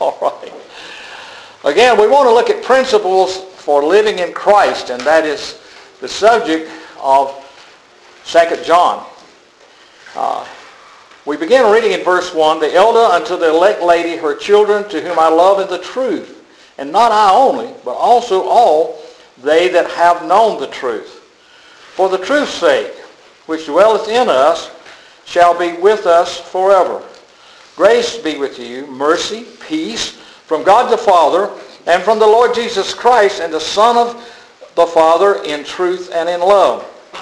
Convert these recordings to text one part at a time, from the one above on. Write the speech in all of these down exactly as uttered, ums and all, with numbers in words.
All right. Again, we want to look at principles for living in Christ, and that is the subject of Second John. Uh, we begin reading in verse one, "The elder unto the elect lady, her children, to whom I love in the truth, and not I only, but also all they that have known the truth. For the truth's sake, which dwelleth in us, shall be with us forever. Grace be with you, mercy, peace, from God the Father, and from the Lord Jesus Christ, and the Son of the Father, in truth and in love.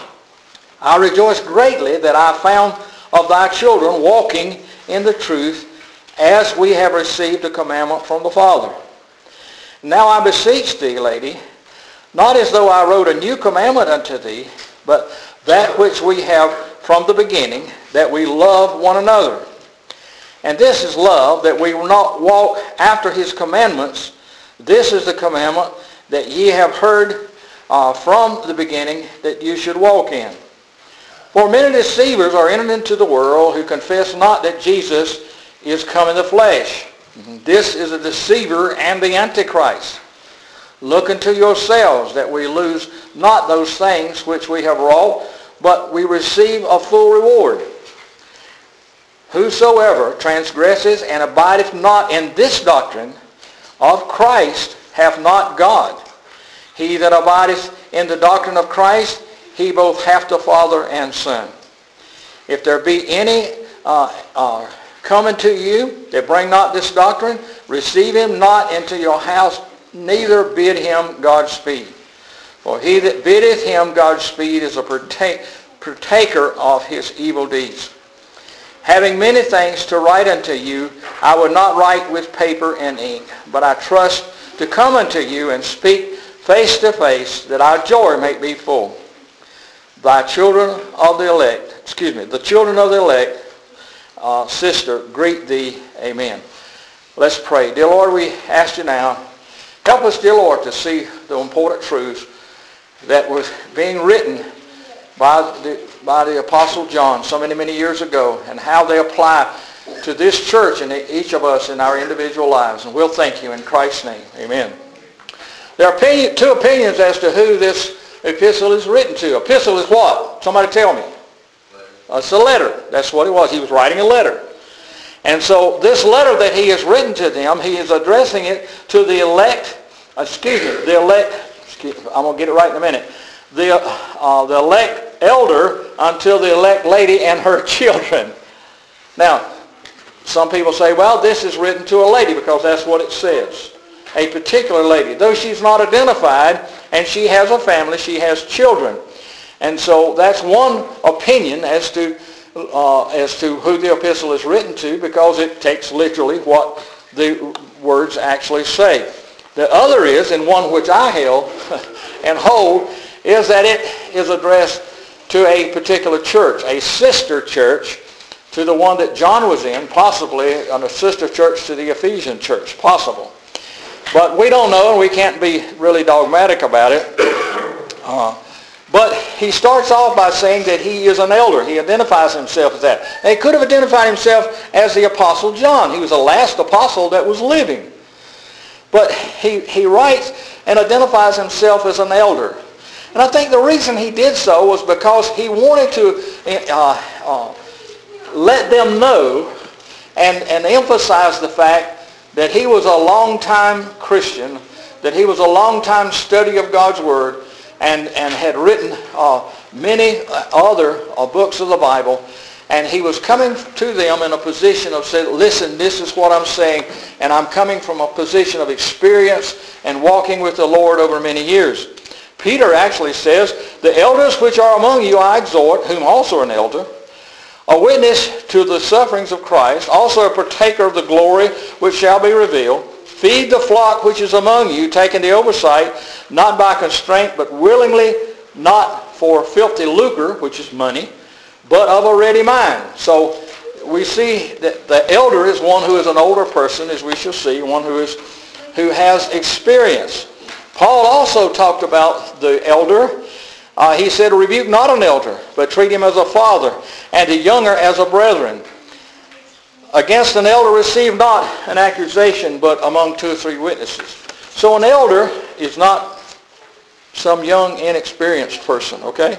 I rejoice greatly that I found of thy children walking in the truth, as we have received a commandment from the Father. Now I beseech thee, lady, not as though I wrote a new commandment unto thee, but that which we have from the beginning, that we love one another. And this is love, that we will not walk after his commandments. This is the commandment that ye have heard uh, from the beginning, that you should walk in. For many deceivers are entered into the world, who confess not that Jesus is come in the flesh. This is a deceiver and the Antichrist. Look unto yourselves, that we lose not those things which we have wrought, but we receive a full reward. Whosoever transgresseth and abideth not in this doctrine of Christ hath not God. He that abideth in the doctrine of Christ, he both hath the Father and Son. If there be any uh, uh, coming to you that bring not this doctrine, receive him not into your house, neither bid him Godspeed. For he that biddeth him Godspeed is a partake, partaker of his evil deeds. Having many things to write unto you, I would not write with paper and ink, but I trust to come unto you and speak face to face, that our joy may be full. Thy children of the elect, excuse me, the children of the elect, uh, sister, greet thee. Amen." Let's pray. Dear Lord, we ask you now, help us, dear Lord, to see the important truths that was being written by the, by the Apostle John so many, many years ago, and how they apply to this church and each of us in our individual lives. And we'll thank you in Christ's name. Amen. There are opinion, two opinions as to who this epistle is written to. Epistle is what? Somebody tell me. Letter. It's a letter. That's what it was. He was writing a letter. And so this letter that he has written to them, he is addressing it to the elect, excuse me, the elect, excuse, I'm going to get it right in a minute, the, uh, the elect elder until the elect lady and her children. Now, some people say, well, this is written to a lady because that's what it says. A particular lady. Though she's not identified and she has a family, she has children. And so that's one opinion as to uh, as to who the epistle is written to, because it takes literally what the words actually say. The other is, and one which I held and hold, is that it is addressed to a particular church, a sister church to the one that John was in, possibly a sister church to the Ephesian church, possible. But we don't know, and we can't be really dogmatic about it. Uh, but he starts off by saying that he is an elder. He identifies himself as that. And he could have identified himself as the Apostle John. He was the last apostle that was living. But he, he writes and identifies himself as an elder. And I think the reason he did so was because he wanted to uh, uh, let them know and, and emphasize the fact that he was a long-time Christian, that he was a long-time study of God's Word, and, and had written uh, many other uh, books of the Bible. And he was coming to them in a position of saying, listen, this is what I'm saying, and I'm coming from a position of experience and walking with the Lord over many years. Peter actually says, "The elders which are among you I exhort, whom also an elder, a witness to the sufferings of Christ, also a partaker of the glory which shall be revealed. Feed the flock which is among you, taking the oversight, not by constraint, but willingly, not for filthy lucre," which is money, "but of a ready mind." So we see that the elder is one who is an older person, as we shall see, one who is who has experience. Paul also talked about the elder. Uh, he said, "Rebuke not an elder, but treat him as a father, and the younger as a brethren." against an elder receive not an accusation, but among two or three witnesses. So an elder is not some young, inexperienced person, okay?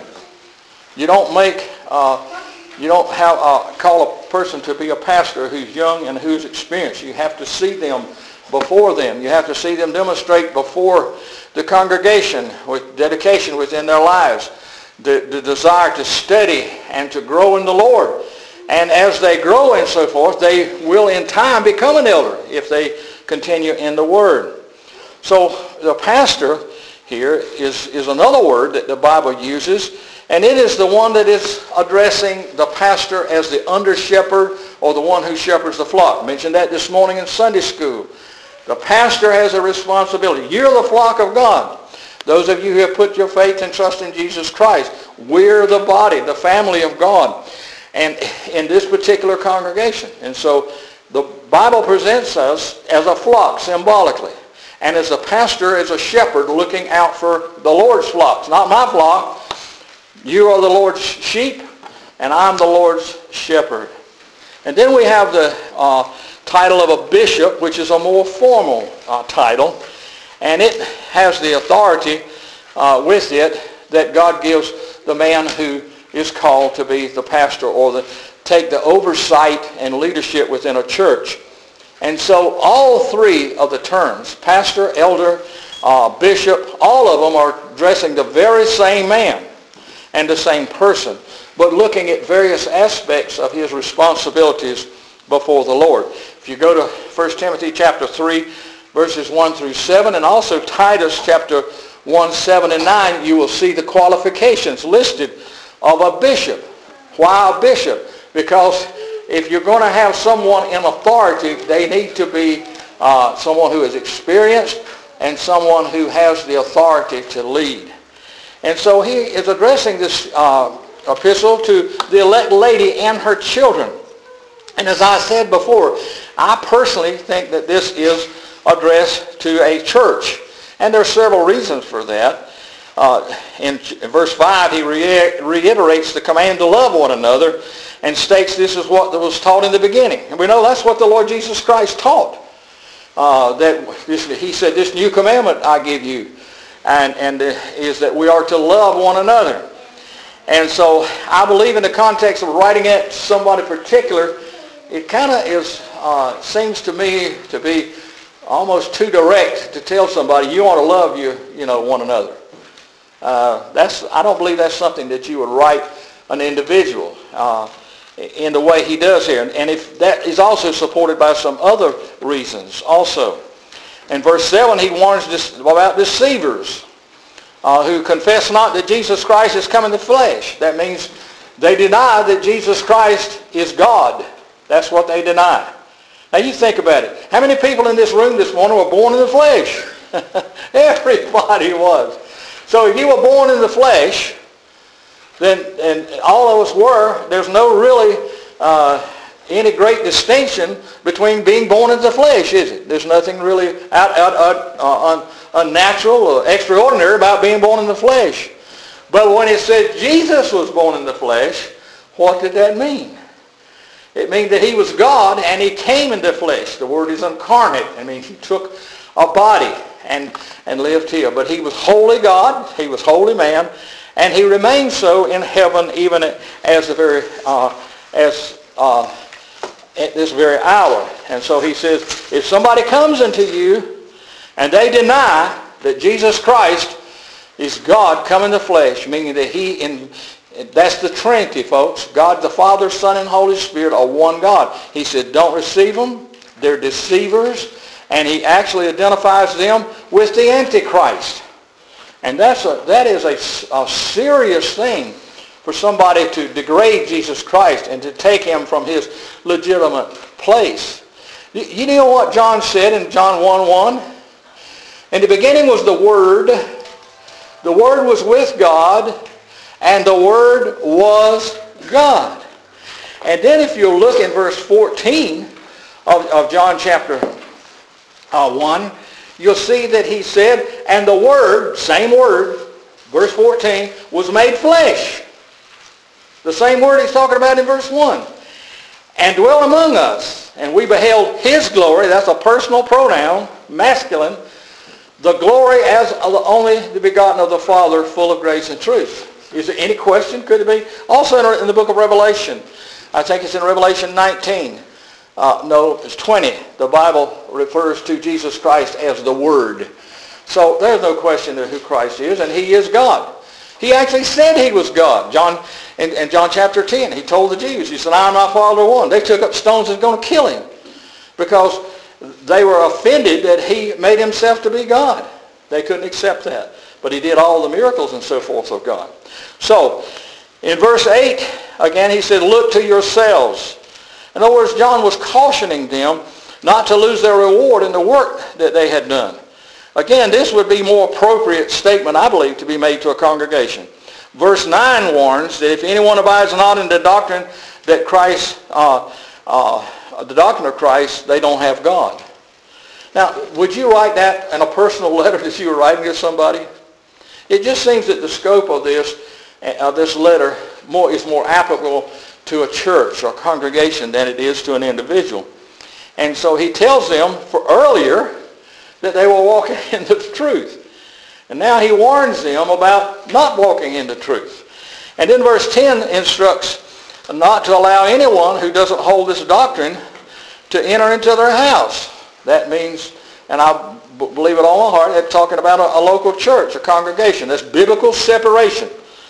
You don't make, uh, you don't have uh, call a person to be a pastor who's young and who's experienced. You have to see them before them. You have to see them demonstrate before the congregation with dedication within their lives, the, the desire to study and to grow in the Lord. And as they grow and so forth, they will in time become an elder if they continue in the Word. So the pastor here is, is another word that the Bible uses, and it is the one that is addressing the pastor as the under-shepherd or the one who shepherds the flock. I mentioned that this morning in Sunday school. The pastor has a responsibility. You're the flock of God. Those of you who have put your faith and trust in Jesus Christ, we're the body, the family of God, and in this particular congregation. And so the Bible presents us as a flock symbolically, and as a pastor, as a shepherd looking out for the Lord's flocks. Not my flock. You are the Lord's sheep, and I'm the Lord's shepherd. And then we have the uh, title of a bishop, which is a more formal uh, title, and it has the authority uh, with it that God gives the man who is called to be the pastor or the, take the oversight and leadership within a church. And so all three of the terms, pastor, elder, uh, bishop, all of them are addressing the very same man and the same person, but looking at various aspects of his responsibilities before the Lord. If you go to First Timothy chapter three, verses one through seven, and also Titus chapter one, seven, and nine, you will see the qualifications listed of a bishop. Why a bishop? Because if you're going to have someone in authority, they need to be uh, someone who is experienced and someone who has the authority to lead. And so he is addressing this uh, epistle to the elect lady and her children. And as I said before, I personally think that this is addressed to a church. And there are several reasons for that. Uh, in, in verse five, he re- reiterates the command to love one another and states this is what was taught in the beginning. And we know that's what the Lord Jesus Christ taught. Uh, that this, he said, this new commandment I give you, and, and uh, is that we are to love one another. And so I believe in the context of writing it to somebody particular, it kind of is uh, seems to me to be almost too direct to tell somebody you ought to love you, you know, one another. Uh, that's I don't believe that's something that you would write an individual uh, in the way he does here. And if that is also supported by some other reasons also. In verse seven, he warns this, about deceivers uh, who confess not that Jesus Christ is come in the flesh. That means they deny that Jesus Christ is God. That's what they deny. Now you think about it. How many people in this room this morning were born in the flesh? Everybody was. So if you were born in the flesh, then and all of us were, there's no really uh, any great distinction between being born in the flesh, is it? There's nothing really out, out, out, uh, un, unnatural or extraordinary about being born in the flesh. But when it said Jesus was born in the flesh, what did that mean? It means that he was God and he came in the flesh. The word is incarnate. I mean, he took a body and, and lived here. But he was wholly God, he was wholly man, and he remains so in heaven even as the very uh, as uh, at this very hour. And so he says, if somebody comes into you and they deny that Jesus Christ is God come in the flesh, meaning that he in that's the Trinity, folks. God the Father, Son, and Holy Spirit are one God. He said, don't receive them. They're deceivers. And he actually identifies them with the Antichrist. And that's a, that is a, a serious thing for somebody to degrade Jesus Christ and to take him from his legitimate place. You, you know what John said in John one one? In the beginning was the Word. The Word was with God. And the Word was God. And then if you look in verse fourteen of, of John chapter uh, one, you'll see that he said, and the Word, same word, verse fourteen, was made flesh. The same word he's talking about in verse one. and dwelt among us. And we beheld his glory. That's a personal pronoun, masculine. The glory as of the only begotten of the Father, full of grace and truth. Is there any question? Could it be? Also in the book of Revelation. I think it's in Revelation nineteen. Uh, no, it's twenty. The Bible refers to Jesus Christ as the Word. So there's no question of who Christ is, and he is God. He actually said he was God. John, in, in John chapter ten, he told the Jews, he said, I and my Father are one. They took up stones and were going to kill him because they were offended that he made himself to be God. They couldn't accept that. But he did all the miracles and so forth of God. So, in verse eight, again, he said, look to yourselves. In other words, John was cautioning them not to lose their reward in the work that they had done. Again, this would be a more appropriate statement, I believe, to be made to a congregation. Verse nine warns that if anyone abides not in the doctrine that Christ, uh, uh, the doctrine of Christ, they don't have God. Now, would you write that in a personal letter that you were writing to somebody? It just seems that the scope of this, uh, this letter more, is more applicable to a church or congregation than it is to an individual. And so he tells them for earlier that they were walking in the truth. And now he warns them about not walking in the truth. And then verse ten instructs not to allow anyone who doesn't hold this doctrine to enter into their house. That means, and I b- believe it all my heart, they're talking about a, a local church, a congregation. That's biblical separation.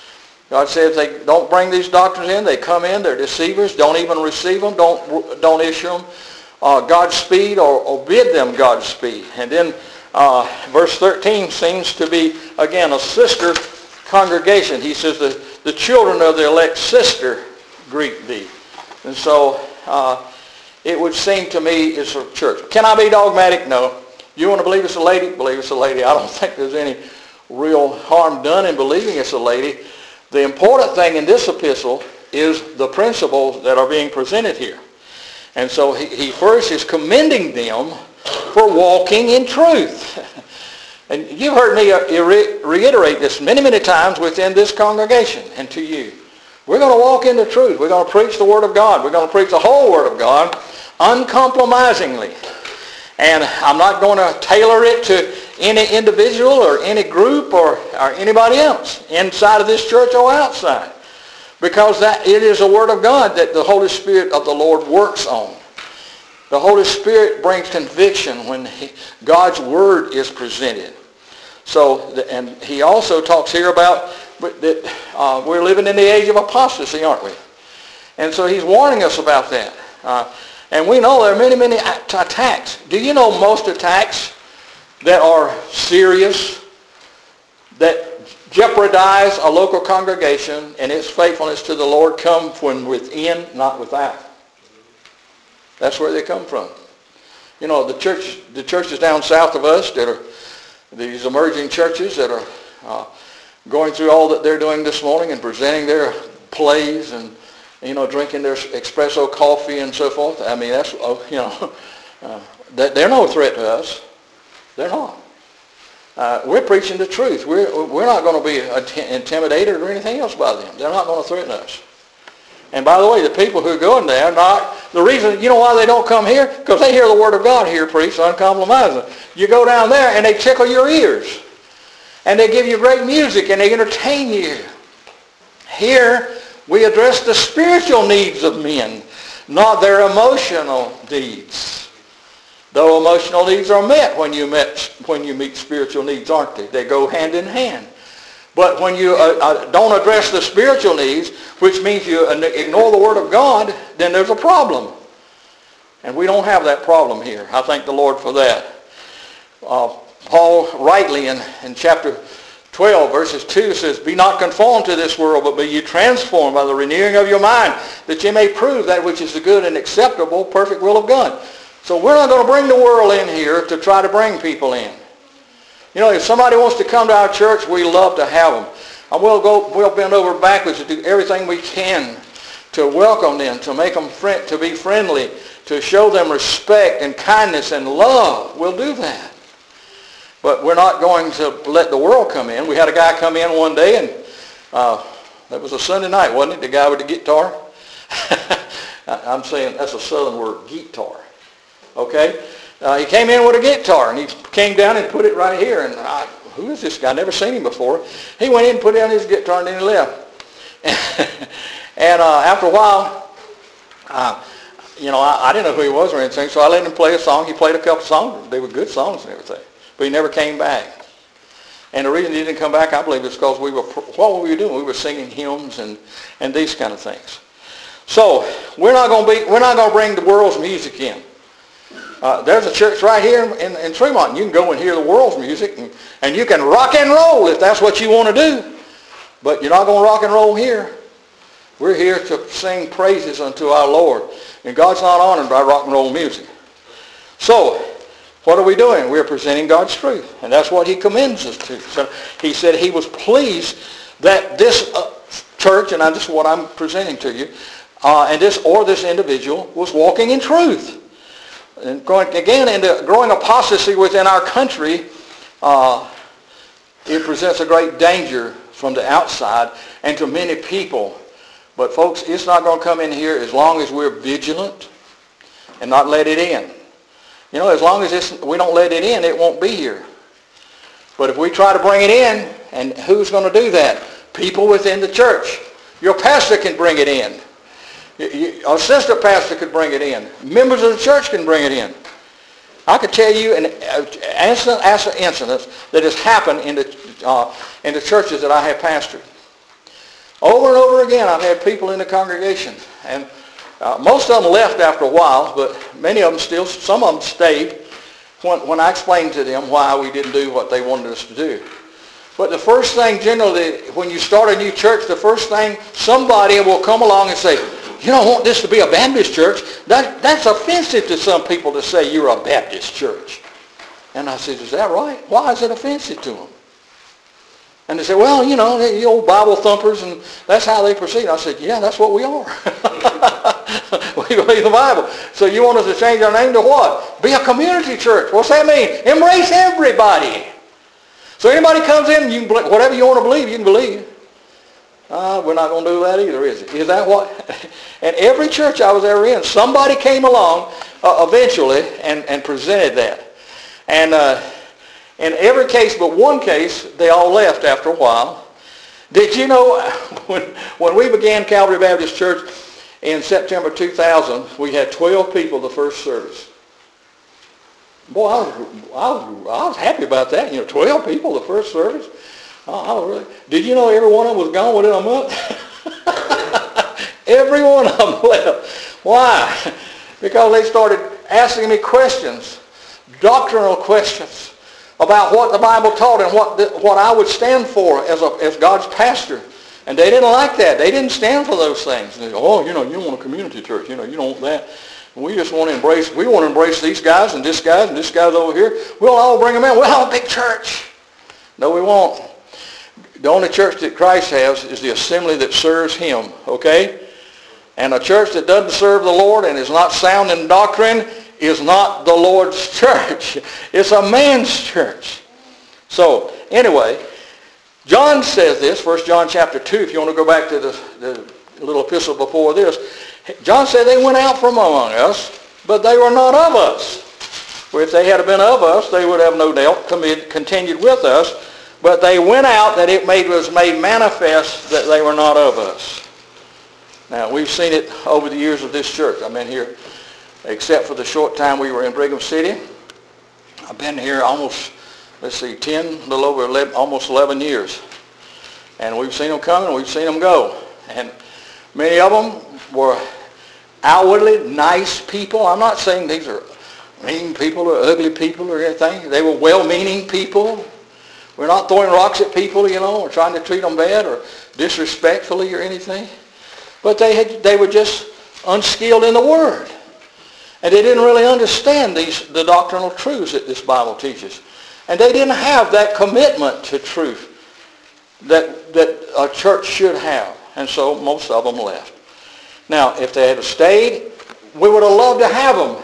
God says they don't bring these doctrines in. They come in. They're deceivers. Don't even receive them. Don't, don't issue them uh, Godspeed or, or bid them Godspeed. And then uh, verse thirteen seems to be, again, a sister congregation. He says the, the children of the elect sister greet thee. And so uh, it would seem to me it's a church. Can I be dogmatic? No. You want to believe it's a lady? Believe it's a lady. I don't think there's any real harm done in believing it's a lady. The important thing in this epistle is the principles that are being presented here. And so he, he first is commending them for walking in truth. And you've heard me reiterate this many, many times within this congregation and to you. We're going to walk in the truth. We're going to preach the Word of God. We're going to preach the whole Word of God uncompromisingly. And I'm not going to tailor it to any individual or any group or, or anybody else inside of this church or outside. Because that it is a Word of God that the Holy Spirit of the Lord works on. The Holy Spirit brings conviction when he, God's Word is presented. So, and he also talks here about that uh, we're living in the age of apostasy, aren't we? And so he's warning us about that. Uh, and we know there are many, many attacks. Do you know most attacks that are serious, that jeopardize a local congregation and its faithfulness to the Lord come from within, not without? That's where they come from. You know, the church, the churches down south of us that are these emerging churches that are uh, going through all that they're doing this morning and presenting their plays and, you know, drinking their espresso coffee and so forth. I mean, that's, you know, uh, they're no threat to us. They're not. Uh, we're preaching the truth. We're, we're not going to be intimidated or anything else by them. They're not going to threaten us. And by the way, the people who are going there, not the reason, you know why they don't come here? Because they hear the Word of God here preached uncompromising. You go down there and they tickle your ears. And they give you great music and they entertain you. Here, we address the spiritual needs of men, not their emotional needs. Though emotional needs are met when you met when you meet spiritual needs, aren't they? They go hand in hand. But when you uh, uh, don't address the spiritual needs, which means you ignore the Word of God, then there's a problem. And we don't have that problem here. I thank the Lord for that. Uh, Paul rightly in, in chapter twelve, verses two says, be not conformed to this world, but be ye transformed by the renewing of your mind, that ye may prove that which is the good and acceptable, perfect will of God. So we're not going to bring the world in here to try to bring people in. You know, if somebody wants to come to our church, we love to have them. And we'll go, we'll bend over backwards to do everything we can to welcome them, to make them friend, to be friendly, to show them respect and kindness and love. We'll do that. But we're not going to let the world come in. We had a guy come in one day, and uh, that was a Sunday night, wasn't it? The guy with the guitar. I'm saying that's a southern word, guitar. Okay? Uh, he came in with a guitar, and he came down and put it right here. And I, who is this guy? Never seen him before. He went in and put down his guitar, and then he left. and uh, after a while, uh, you know, I, I didn't know who he was or anything, so I let him play a song. He played a couple songs. They were good songs and everything. But he never came back. And the reason he didn't come back, I believe, is because we were, what were we doing? We were singing hymns and, and these kind of things. So we're not going to be, we're not going to bring the world's music in. Uh, there's a church right here in, in Tremont, and you can go and hear the world's music, and, and you can rock and roll if that's what you want to do. But you're not going to rock and roll here. We're here to sing praises unto our Lord. And God's not honored by rock and roll music. So, what are we doing? We're presenting God's truth. And that's what he commends us to. So he said he was pleased that this uh, church, and this is what I'm presenting to you, uh, and this or this individual was walking in truth. And going again into growing apostasy within our country, uh, it presents a great danger from the outside and to many people. But folks, it's not going to come in here as long as we're vigilant and not let it in. You know, as long as it's, we don't let it in, it won't be here. But if we try to bring it in, and who's going to do that? People within the church. Your pastor can bring it in. A sister pastor could bring it in. Members of the church can bring it in. I could tell you an incident after incident that has happened in the, uh, in the churches that I have pastored. Over and over again, I've had people in the congregation, and uh, most of them left after a while, but many of them still, some of them stayed when, when I explained to them why we didn't do what they wanted us to do. But the first thing generally, when you start a new church, the first thing, somebody will come along and say, you don't want this to be a Baptist church. That, that's offensive to some people to say you're a Baptist church. And I said, is that right? Why is it offensive to them? And they said, well, you know, the old Bible thumpers, and that's how they proceed. I said, yeah, that's what we are. We believe the Bible. So you want us to change our name to what? Be a community church. What's that mean? Embrace everybody. So anybody comes in, you can, whatever you want to believe, you can believe. Uh, we're not going to do that either, is it? Is that what? And every church I was ever in, somebody came along uh, eventually and, and presented that. And uh, in every case but one case, they all left after a while. Did you know when, when we began Calvary Baptist Church in September two thousand, we had twelve people the first service. Boy, I was, I was, I was happy about that. You know, twelve people the first service. Oh, I was really, did you know every one of them was gone within a month? Every one of them left. Why? Because they started asking me questions, doctrinal questions, about what the Bible taught and what the, what I would stand for as a, as God's pastor. And they didn't like that. They didn't stand for those things. They go, oh, you know, you don't want a community church. You know, you don't want that. We just want to embrace, we want to embrace these guys and this guy and this guy's over here. We'll all bring them in. We'll have a big church. No, we won't. The only church that Christ has is the assembly that serves him, okay? And a church that doesn't serve the Lord and is not sound in doctrine is not the Lord's church. It's a man's church. So, anyway, John says this, First John chapter two, if you want to go back to the, the little epistle before this. John said they went out from among us, but they were not of us. For if they had been of us, they would have no doubt continued with us. But they went out that it made, was made manifest that they were not of us. Now, we've seen it over the years of this church. I've been here, except for the short time we were in Brigham City. I've been here almost, let's see, ten, a little over eleven, almost eleven years. And we've seen them come and we've seen them go. And many of them were outwardly nice people. I'm not saying these are mean people or ugly people or anything. They were well-meaning people. We're not throwing rocks at people, you know, or trying to treat them bad or disrespectfully or anything. But they had, they were just unskilled in the Word. And they didn't really understand these the doctrinal truths that this Bible teaches. And they didn't have that commitment to truth that, that a church should have. And so most of them left. Now, if they had stayed, we would have loved to have them.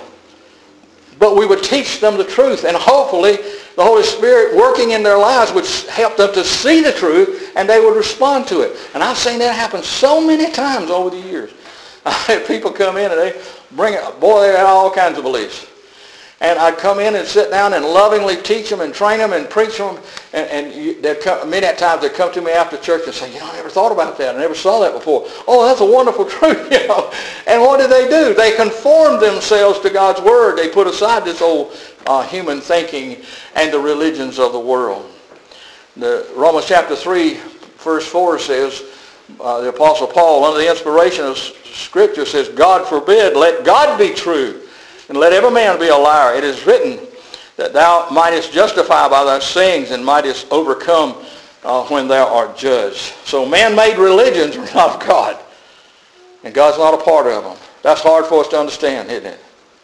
But we would teach them the truth, and hopefully the Holy Spirit working in their lives would help them to see the truth, and they would respond to it. And I've seen that happen so many times over the years. I had people come in and they bring it, boy, they had all kinds of beliefs. And I'd come in and sit down and lovingly teach them and train them and preach them. And, and you, they'd come, many times they'd come to me after church and say, you know, I never thought about that. I never saw that before. Oh, that's a wonderful truth, you know. And what did they do? They conformed themselves to God's Word. They put aside this old uh, human thinking and the religions of the world. The Romans chapter three, verse four says, uh, the Apostle Paul, under the inspiration of Scripture, says, God forbid, let God be true, and let every man be a liar. It is written that thou mightest justify by thy sayings and mightest overcome uh, when thou art judged. So man-made religions are not of God. And God's not a part of them. That's hard for us to understand, isn't it?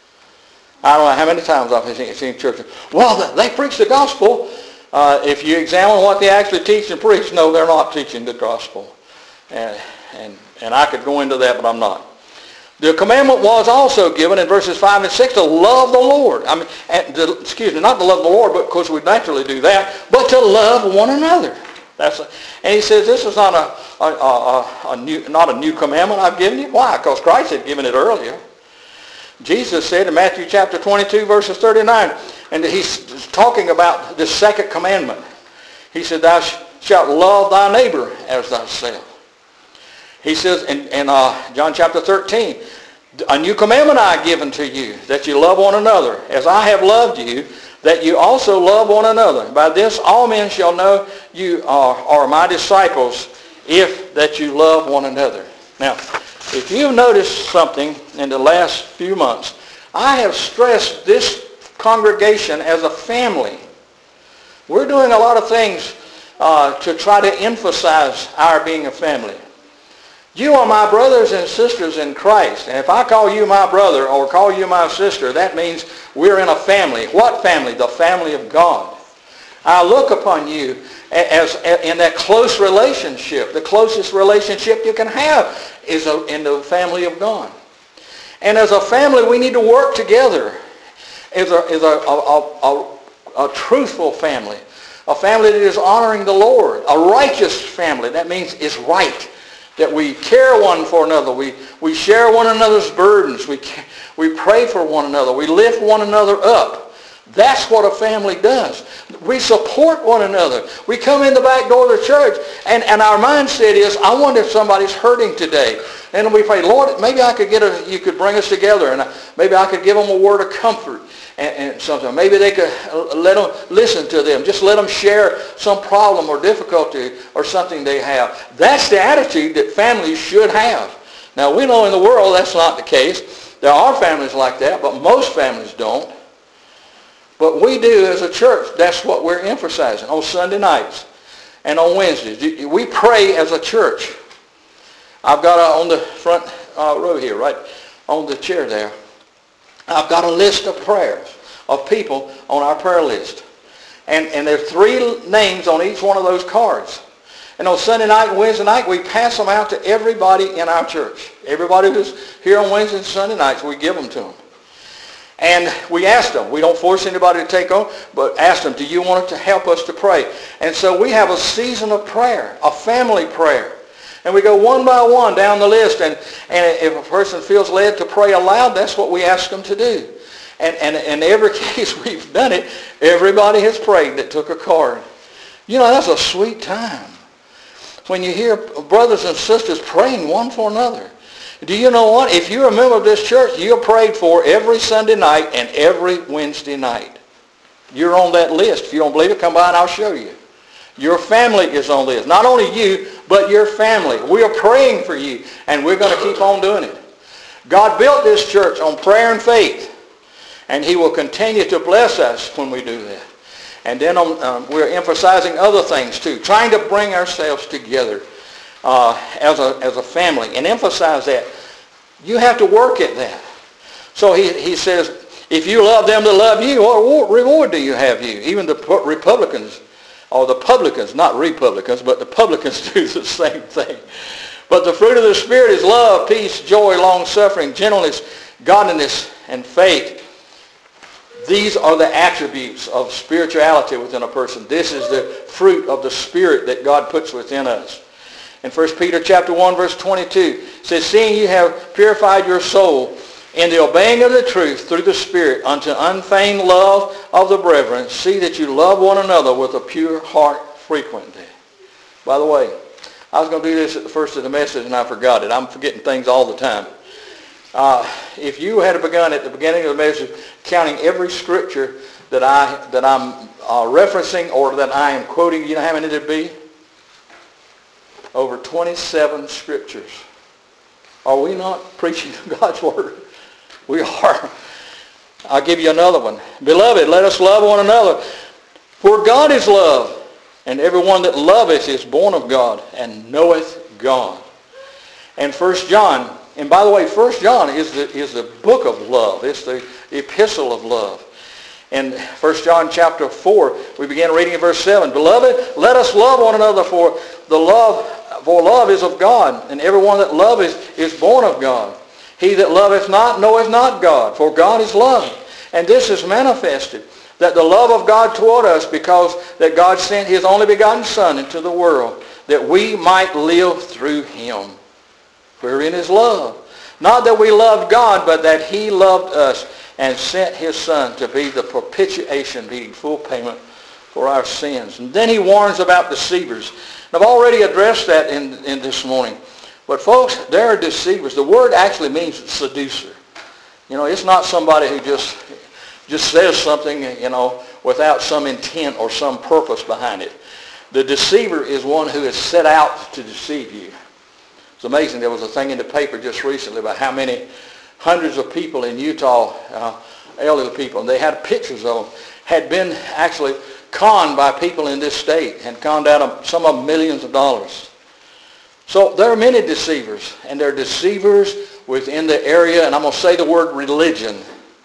I don't know how many times I've seen, seen churches. Well, they preach the gospel. Uh, if you examine what they actually teach and preach, no, they're not teaching the gospel. And, and, and I could go into that, but I'm not. The commandment was also given in verses five and six to love the Lord. I mean, and to, excuse me, not to love the Lord, but of course we naturally do that, but to love one another. That's a, and he says this is not a, a, a, a new, not a new commandment I've given you. Why? Because Christ had given it earlier. Jesus said in Matthew chapter twenty-two, verses thirty-nine, and he's talking about the second commandment. He said, thou shalt love thy neighbor as thyself. He says in, in uh, John chapter thirteen, a new commandment I have given to you, that you love one another. As I have loved you, that you also love one another. By this all men shall know you are, are my disciples, if that you love one another. Now, if you've noticed something in the last few months, I have stressed this congregation as a family. We're doing a lot of things uh, to try to emphasize our being a family. You are my brothers and sisters in Christ. And if I call you my brother or call you my sister, that means we're in a family. What family? The family of God. I look upon you as, as in that close relationship. The closest relationship you can have is a, in the family of God. And as a family, we need to work together. As a, as a, a, a, a truthful family. A family that is honoring the Lord. A righteous family. That means it's right. That we care one for another. We, we share one another's burdens. We, we pray for one another. We lift one another up. That's what a family does. We support one another. We come in the back door of the church and, and our mindset is, I wonder if somebody's hurting today. And we pray, Lord, maybe I could get a, you could bring us together and maybe I could give them a word of comfort. And, and something. Maybe they could let them listen to them. Just let them share some problem or difficulty or something they have. That's the attitude that families should have. Now, we know in the world that's not the case. There are families like that, but most families don't. But we do as a church. That's what we're emphasizing on Sunday nights and on Wednesdays. We pray as a church. I've got a, on the front uh, row here, right on the chair there, I've got a list of prayers of people on our prayer list. And, and there's three names on each one of those cards. And on Sunday night and Wednesday night, we pass them out to everybody in our church. Everybody who's here on Wednesday and Sunday nights, we give them to them. And we ask them. We don't force anybody to take on, but ask them, do you want to help us to pray? And so we have a season of prayer, a family prayer. And we go one by one down the list. And, and if a person feels led to pray aloud, that's what we ask them to do. And, and in every case we've done it, everybody has prayed that took a card. You know, that's a sweet time. When you hear brothers and sisters praying one for another. Do you know what? If you're a member of this church, you're prayed for every Sunday night and every Wednesday night. You're on that list. If you don't believe it, come by and I'll show you. Your family is on this. Not only you, but your family. We are praying for you, and we're going to keep on doing it. God built this church on prayer and faith, and he will continue to bless us when we do that. And then on, um, we're emphasizing other things too, trying to bring ourselves together uh, as, a, as a family and emphasize that. You have to work at that. So he, he says, if you love them to love you, what reward do you have you? Even the Republicans, or the publicans, not Republicans, but the publicans do the same thing. But the fruit of the Spirit is love, peace, joy, long-suffering, gentleness, godliness, and faith. These are the attributes of spirituality within a person. This is the fruit of the Spirit that God puts within us. In First Peter chapter one, verse twenty-two, it says, seeing you have purified your soul in the obeying of the truth through the Spirit unto unfeigned love of the brethren, see that you love one another with a pure heart frequently. By the way, I was going to do this at the first of the message and I forgot it. I'm forgetting things all the time. Uh, if you had begun at the beginning of the message counting every scripture that, I, that I'm uh, referencing or that I am quoting, you know how many there'd be? Over twenty-seven scriptures. Are we not preaching God's word? We are. I'll give you another one. Beloved, let us love one another. For God is love, and everyone that loveth is born of God and knoweth God. And First John, and by the way, First John is the, is the book of love. It's the epistle of love. In First John chapter four, we begin reading in verse seven. Beloved, let us love one another, for the love, for love is of God, and everyone that loveth is born of God. He that loveth not knoweth not God, for God is love. And this is manifested, that the love of God toward us, because that God sent his only begotten Son into the world, that we might live through him. Wherein is love. Not that we loved God, but that he loved us and sent his Son to be the propitiation, being full payment for our sins. And then he warns about deceivers. And I've already addressed that in, in this morning. But folks, there are deceivers. The word actually means seducer. You know, it's not somebody who just just says something, you know, without some intent or some purpose behind it. The deceiver is one who is set out to deceive you. It's amazing. There was a thing in the paper just recently about how many hundreds of people in Utah, uh, elderly people, and they had pictures of them, had been actually conned by people in this state and conned out of some of them millions of dollars. So there are many deceivers, and there are deceivers within the area, and I'm going to say the word religion.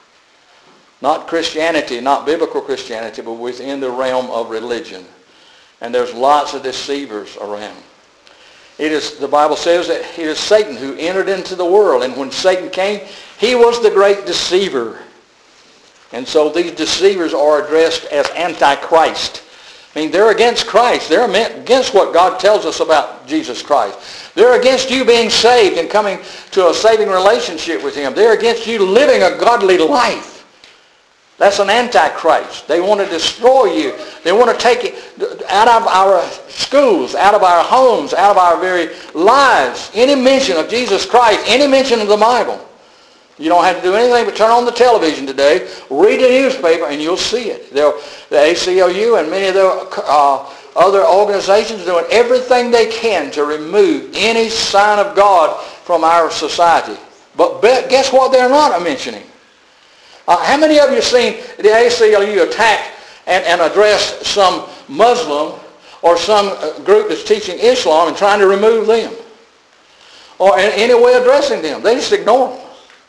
Not Christianity, not biblical Christianity, but within the realm of religion. And there's lots of deceivers around. It is, the Bible says that it is Satan who entered into the world, and when Satan came, he was the great deceiver. And so these deceivers are addressed as Antichrist. I mean, they're against Christ. They're against what God tells us about Jesus Christ. They're against you being saved and coming to a saving relationship with him. They're against you living a godly life. That's an Antichrist. They want to destroy you. They want to take it out of our schools, out of our homes, out of our very lives. Any mention of Jesus Christ, any mention of the Bible. You don't have to do anything but turn on the television today, read the newspaper, and you'll see it. They'll, the A C L U and many of the uh, other organizations are doing everything they can to remove any sign of God from our society. But guess what they're not mentioning? Uh, how many of you have seen the A C L U attack and, and address some Muslim or some group that's teaching Islam and trying to remove them? Or in any way addressing them? They just ignore them.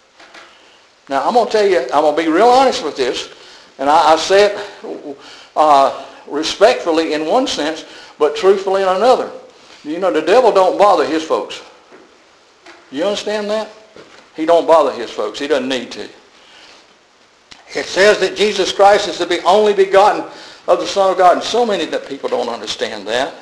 Now, I'm going to tell you, I'm going to be real honest with this, and I, I say it uh, respectfully in one sense, but truthfully in another. You know, the devil don't bother his folks. You understand that? He don't bother his folks. He doesn't need to. It says that Jesus Christ is the only begotten of the Son of God, and so many that people don't understand that.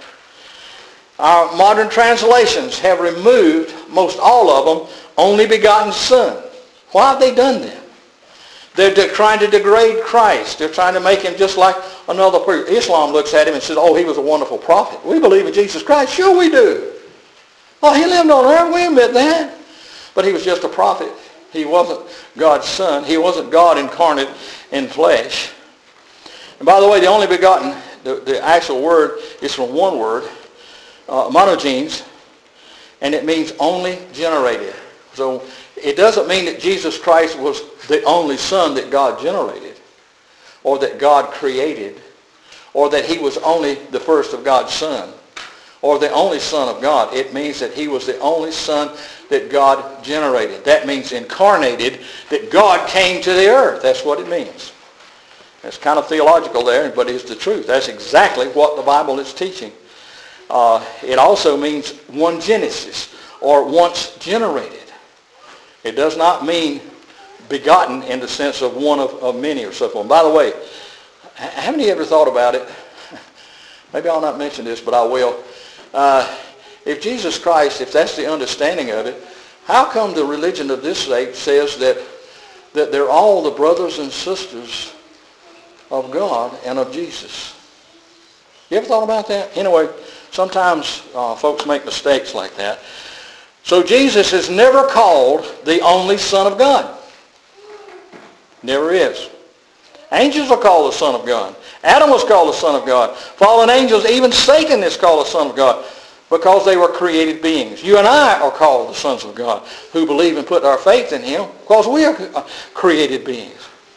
Our modern translations have removed, most all of them, only begotten Son. Why have they done that? They're, they're trying to degrade Christ. They're trying to make him just like another person. Islam looks at him and says, oh, he was a wonderful prophet. We believe in Jesus Christ. Sure we do. Oh, he lived on earth. We admit that. But he was just a prophet. He wasn't God's Son. He wasn't God incarnate in flesh. And by the way, the only begotten, the, the actual word is from one word, uh, monogenes, and it means only generated. So it doesn't mean that Jesus Christ was the only Son that God generated, or that God created, or that he was only the first of God's Son, or the only Son of God. It means that he was the only Son that God generated. That means incarnated, that God came to the earth. That's what it means. It's kind of theological there, but it's the truth. That's exactly what the Bible is teaching. Uh, it also means one Genesis, or once generated. It does not mean begotten in the sense of one of, of many or so forth. By the way, how many ever thought about it? Maybe I'll not mention this, but I will. Uh, if Jesus Christ, if that's the understanding of it, how come the religion of this sect says that, that they're all the brothers and sisters of God and of Jesus? You ever thought about that? Anyway, sometimes uh, folks make mistakes like that. So Jesus is never called the only Son of God. Never is. Angels are called the Son of God. Adam was called the Son of God. Fallen angels, even Satan is called the Son of God because they were created beings. You and I are called the sons of God who believe and put our faith in him because we are created beings.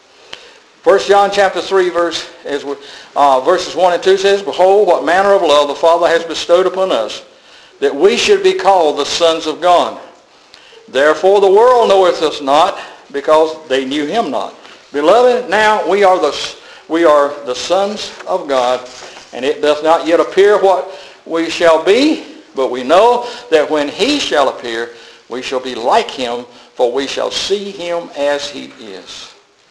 First John chapter three, verse, as we, uh, verses one and two says, Behold, what manner of love the Father has bestowed upon us, that we should be called the sons of God. Therefore the world knoweth us not, because they knew him not. Beloved, now we are the we are the sons of God, and it doth not yet appear what we shall be, but we know that when he shall appear, we shall be like him, for we shall see him as he is.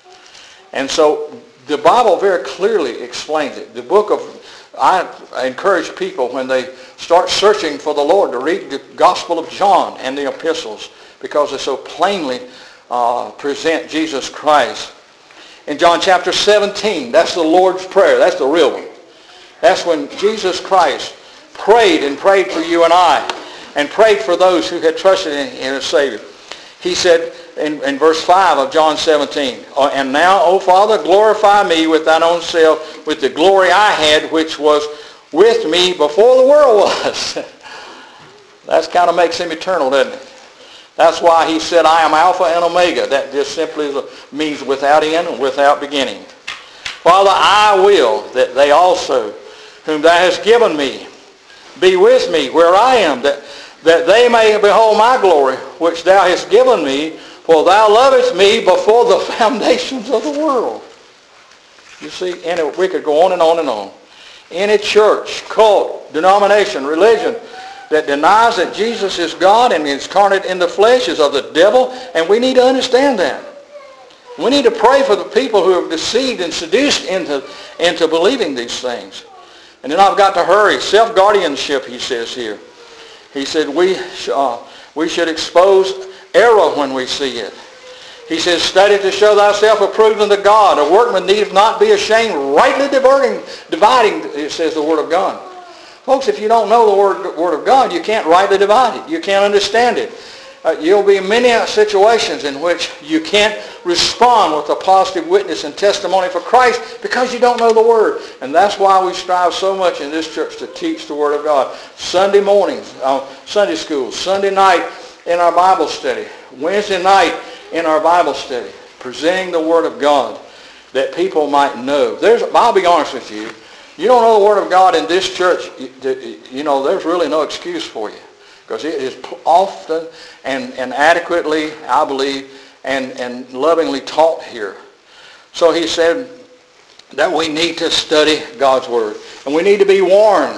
And so the Bible very clearly explains it. The book of, I encourage people when they start searching for the Lord to read the Gospel of John and the epistles, because they so plainly uh, present Jesus Christ. In John chapter seventeen, that's the Lord's Prayer. That's the real one. That's when Jesus Christ prayed and prayed for you and I, and prayed for those who had trusted in, in his Savior. He said in, in verse five of John seventeen, And now, O Father, glorify me with thine own self, with the glory I had, which was with me before the world was. That kind of makes him eternal, doesn't it? That's why he said, I am Alpha and Omega. That just simply means without end and without beginning. Father, I will that they also, whom thou hast given me, be with me where I am, that, that they may behold my glory, which thou hast given me, for thou lovest me before the foundations of the world. You see, and we could go on and on and on. Any church, cult, denomination, religion that denies that Jesus is God and incarnate in the flesh is of the devil, and we need to understand that. We need to pray for the people who are deceived and seduced into, into believing these things. And then I've got to hurry. Self-guardianship, he says here. He said we, uh, we should expose error when we see it. He says, study to show thyself approved unto God. A workman needeth not be ashamed, rightly dividing, dividing, it says the Word of God. Folks, if you don't know the Word, Word of God, you can't rightly divide it. You can't understand it. Uh, you'll be in many situations in which you can't respond with a positive witness and testimony for Christ because you don't know the Word. And that's why we strive so much in this church to teach the Word of God. Sunday mornings, uh, Sunday school, Sunday night in our Bible study, Wednesday night in our Bible study, presenting the Word of God that people might know. There's, I'll be honest with you, you don't know the Word of God in this church, you, you know, there's really no excuse for you. Because it is often and, and adequately, I believe, and, and lovingly taught here. So he said that we need to study God's Word. And we need to be warned.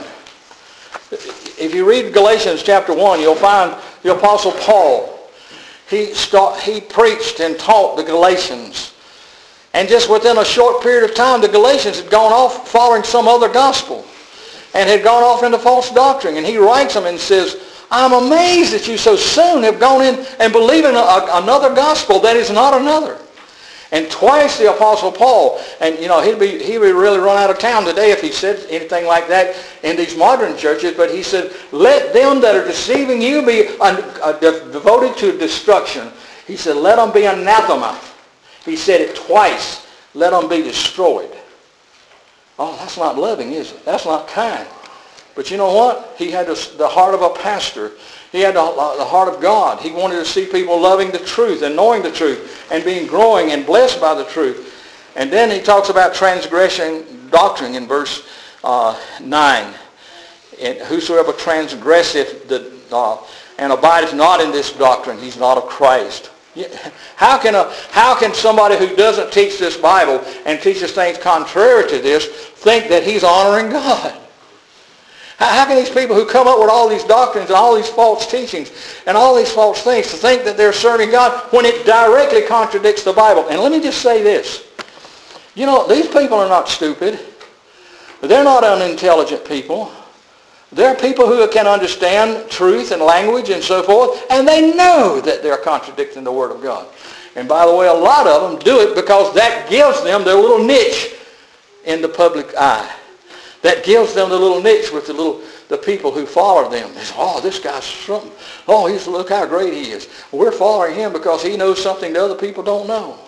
If you read Galatians chapter one, you'll find the Apostle Paul. He, start, he preached and taught the Galatians. And just within a short period of time, the Galatians had gone off following some other gospel and had gone off into false doctrine. And he writes them and says, I'm amazed that you so soon have gone in and believe in a, a, another gospel that is not another. And twice the Apostle Paul, and you know, he'd be, he would really run out of town today if he said anything like that in these modern churches, but he said, let them that are deceiving you be un, uh, de- devoted to destruction. He said, let them be anathema. He said it twice. Let them be destroyed. Oh, that's not loving, is it? That's not kind. But you know what? He had the heart of a pastor. He had the heart of God. He wanted to see people loving the truth and knowing the truth and being growing and blessed by the truth. And then he talks about transgression doctrine in verse uh, nine. And whosoever transgresseth the, uh, and abideth not in this doctrine, he's not of Christ. How can, a, how can somebody who doesn't teach this Bible and teaches things contrary to this think that he's honoring God? How can these people who come up with all these doctrines and all these false teachings and all these false things to think that they're serving God when it directly contradicts the Bible? And let me just say this. You know, these people are not stupid. They're not unintelligent people. There are people who can understand truth and language and so forth, and they know that they're contradicting the Word of God. And by the way, a lot of them do it because that gives them their little niche in the public eye. That gives them the little niche with the little the people who follow them. They say, oh, this guy's something. Oh, he's look how great he is. We're following him because he knows something that other people don't know.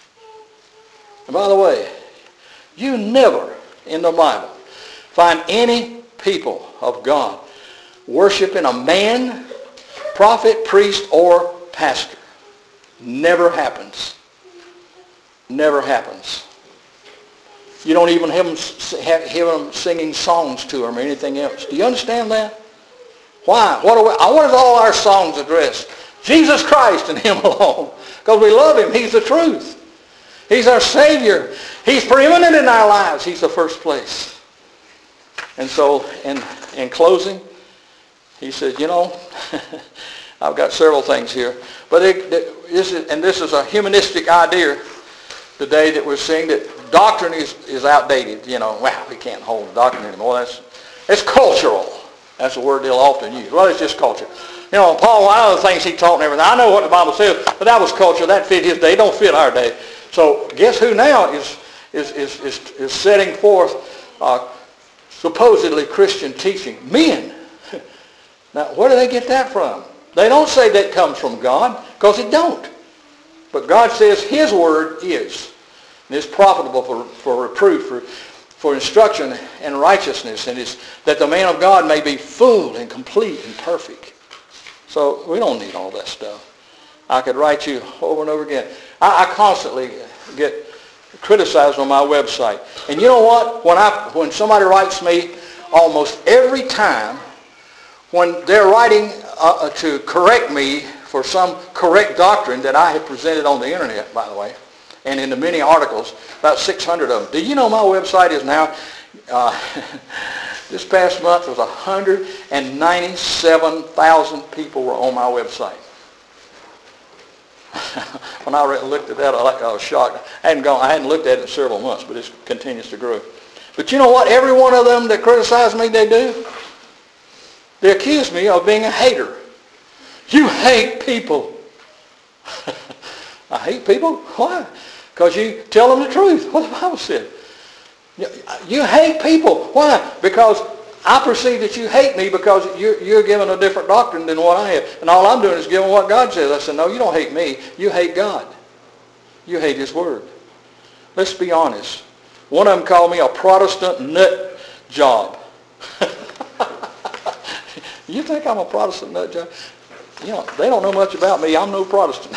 And by the way, you never in the Bible find any people of God worshiping a man, prophet, priest, or pastor. Never happens. Never happens. You don't even hear them, hear them singing songs to him or anything else. Do you understand that? Why? What are we, what is all our songs addressed? Jesus Christ and him alone. Because we love him. He's the truth. He's our Savior. He's preeminent in our lives. He's the first place. And so in, in closing, he said, you know, I've got several things here. But it, this is, and this is a humanistic idea today that we're seeing, that doctrine is, is outdated. You know, well, we can't hold the doctrine anymore. That's it's cultural. That's a word they'll often use. Well, it's just culture. You know, Paul, one of the things he taught and everything, I know what the Bible says, but that was culture. That fit his day. It don't fit our day. So guess who now is is is is, is setting forth uh, supposedly Christian teaching? Men. Now, where do they get that from? They don't say that comes from God, because it don't. But God says his word is. And it's profitable for, for reproof, for, for instruction and righteousness, and it's that the man of God may be full and complete and perfect. So we don't need all that stuff. I could write you over and over again. I, I constantly get criticized on my website. And you know what? When I when somebody writes me, almost every time, when they're writing uh, to correct me for some correct doctrine that I have presented on the internet, by the way, and in the many articles, about six hundred of them. Do you know my website is now, uh, this past month was one hundred ninety-seven thousand people were on my website. When I looked at that, I was shocked. I hadn't gone, I hadn't looked at it in several months, but it continues to grow. But you know what? Every one of them that criticize me, they do. They accuse me of being a hater. You hate people. I hate people? Why? Because you tell them the truth. What the Bible said. You hate people. Why? Because I perceive that you hate me because you're, you're giving a different doctrine than what I have. And all I'm doing is giving what God says. I said, no, you don't hate me. You hate God. You hate his word. Let's be honest. One of them called me a Protestant nut job. You think I'm a Protestant nut job? You know, they don't know much about me. I'm no Protestant.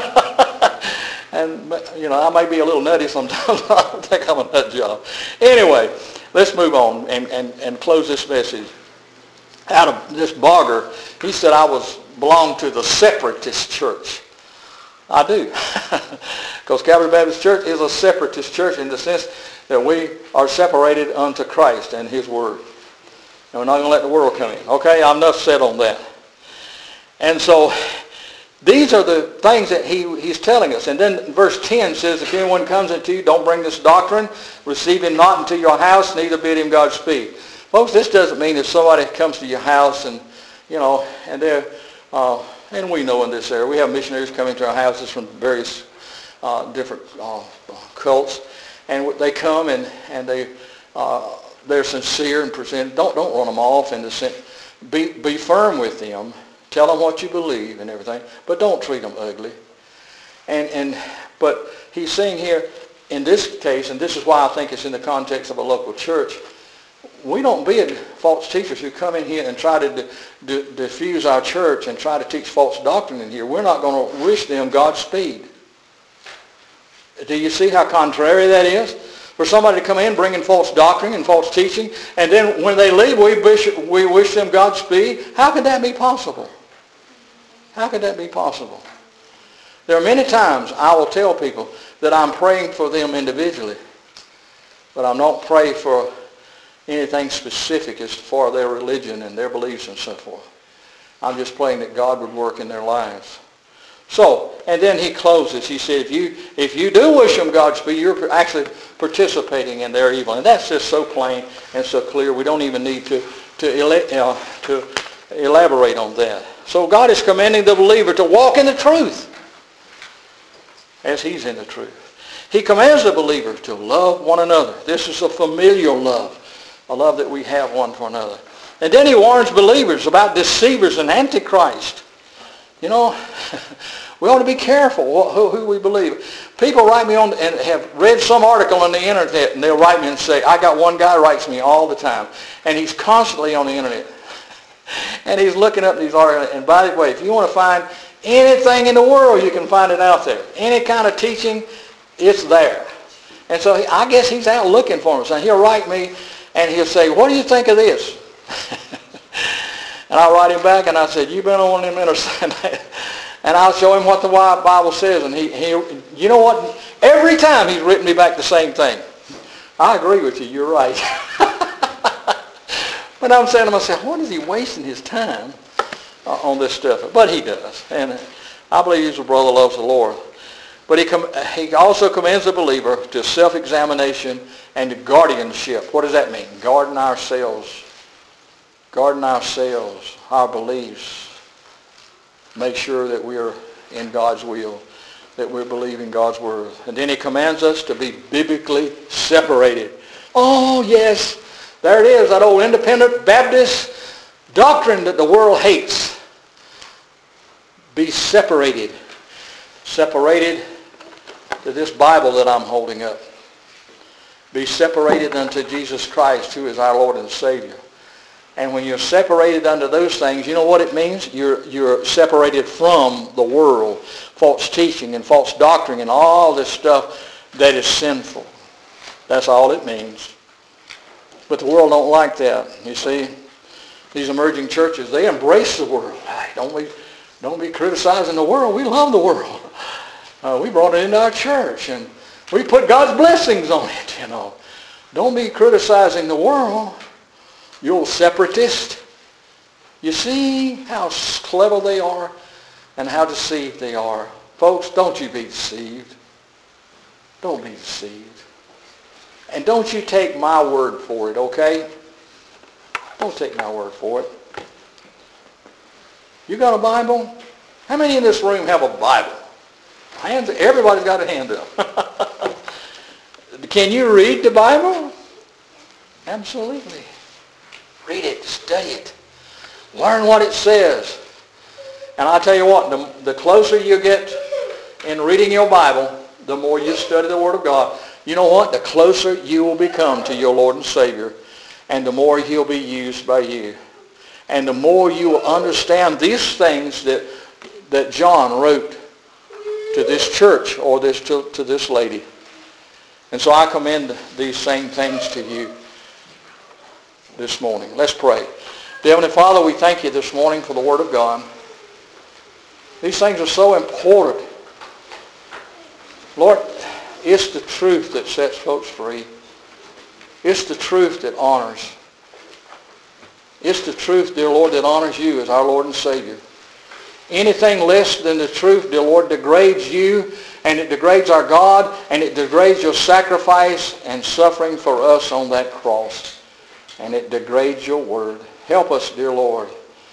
And, you know, I may be a little nutty sometimes. I don't think I'm a nut job. Anyway, let's move on and, and, and close this message. Out of this Barger, he said I was belonged to the separatist church. I do. Because Calvary Baptist Church is a separatist church in the sense that we are separated unto Christ and his word. And we're not going to let the world come in. Okay, I'm enough said on that. And so these are the things that he, he's telling us. And then verse ten says, if anyone comes unto you, don't bring this doctrine, receive him not into your house, neither bid him Godspeed. Folks, this doesn't mean if somebody comes to your house and, you know, and they're, uh, and we know in this area, we have missionaries coming to our houses from various uh, different uh, cults, and they come and, and they, uh, they're sincere and present. Don't, don't run them off in the sense. Be, be firm with them. Tell them what you believe and everything, but don't treat them ugly. And, and but he's saying here, in this case, and this is why I think it's in the context of a local church, we don't bid false teachers who come in here and try to di- di- diffuse our church and try to teach false doctrine in here. We're not going to wish them Godspeed. Do you see how contrary that is? For somebody to come in bringing false doctrine and false teaching, and then when they leave, we wish, we wish them Godspeed. How could that be possible? How could that be possible? There are many times I will tell people that I'm praying for them individually, but I'm not praying for anything specific as far as their religion and their beliefs and so forth. I'm just praying that God would work in their lives. So, and then he closes. He said, if you if you do wish them Godspeed, you're actually participating in their evil. And that's just so plain and so clear. We don't even need to to, ele- uh, to elaborate on that. So God is commanding the believer to walk in the truth as he's in the truth. He commands the believer to love one another. This is a familial love, a love that we have one for another. And then he warns believers about deceivers and antichrist. You know, we ought to be careful who, who we believe. People write me on and have read some article on the internet, and they'll write me and say, I got one guy who writes me all the time, and he's constantly on the internet. And he's looking up these articles. And by the way, if you want to find anything in the world, you can find it out there. Any kind of teaching, it's there. And so he, I guess he's out looking for them. So he'll write me, and he'll say, what do you think of this? And I'll write him back, and I said, you've been on one of them internet. And I'll show him what the Bible says. And he, he, you know what? Every time he's written me back the same thing. I agree with you. You're right. But I'm saying to myself, what is he wasting his time uh, on this stuff? But he does. And I believe he's a brother who loves the Lord. But he, com- he also commands the believer to self-examination and to guardianship. What does that mean? Guarding ourselves. Guarding ourselves, our beliefs. Make sure that we're in God's will, that we're believing God's word. And then he commands us to be biblically separated. Oh, yes. There it is, that old independent Baptist doctrine that the world hates. Be separated. Separated to this Bible that I'm holding up. Be separated unto Jesus Christ, who is our Lord and Savior. And when you're separated unto those things, you know what it means? You're, you're separated from the world, false teaching and false doctrine and all this stuff that is sinful. That's all it means. But the world don't like that. You see, these emerging churches, they embrace the world. Hey, don't be, don't be criticizing the world. We love the world. Uh, we brought it into our church, and we put God's blessings on it, you know. Don't be criticizing the world, you old separatist. You see how clever they are and how deceived they are. Folks, don't you be deceived. Don't be deceived. And don't you take my word for it, okay? Don't take my word for it. You got a Bible? How many in this room have a Bible? Hands, everybody's got a hand up. Can you read the Bible? Absolutely. Read it, study it. Learn what it says. And I'll tell you what, the, the closer you get in reading your Bible, the more you study the Word of God, you know what? The closer you will become to your Lord and Savior, and the more he'll be used by you. And the more you will understand these things that, that John wrote to this church or this to, to this lady. And so I commend these same things to you this morning. Let's pray. Dear Heavenly Father, we thank you this morning for the Word of God. These things are so important. Lord, it's the truth that sets folks free. It's the truth that honors. It's the truth, dear Lord, that honors you as our Lord and Savior. Anything less than the truth, dear Lord, degrades you, and it degrades our God, and it degrades your sacrifice and suffering for us on that cross. And it degrades your word. Help us, dear Lord,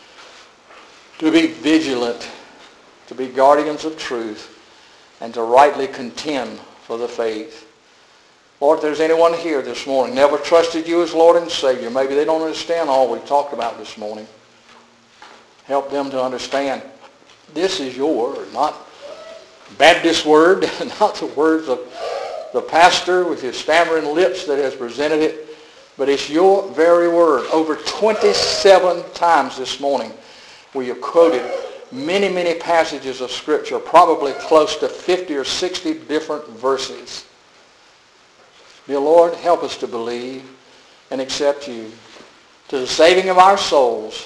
to be vigilant, to be guardians of truth, and to rightly contend for the faith. Lord, if there's anyone here this morning never trusted you as Lord and Savior, maybe they don't understand all we talked about this morning. Help them to understand this is your word, not Baptist word, not the words of the pastor with his stammering lips that has presented it, but it's your very word. Over twenty-seven times this morning we have quoted many, many passages of Scripture, probably close to fifty or sixty different verses. Dear Lord, help us to believe and accept you to the saving of our souls,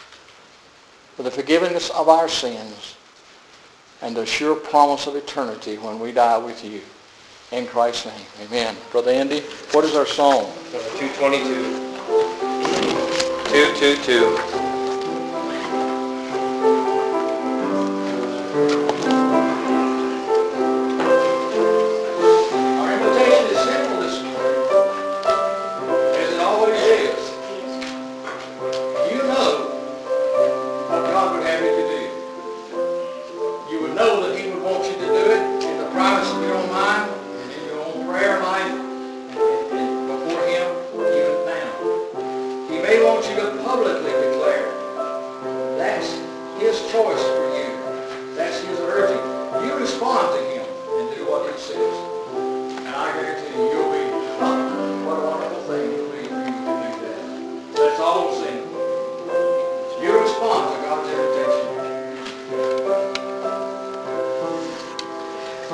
for the forgiveness of our sins, and the sure promise of eternity when we die with you. In Christ's name, amen. Brother Andy, what is our song? Number two twenty-two. two twenty-two. may want you to publicly declare. That's His choice for you.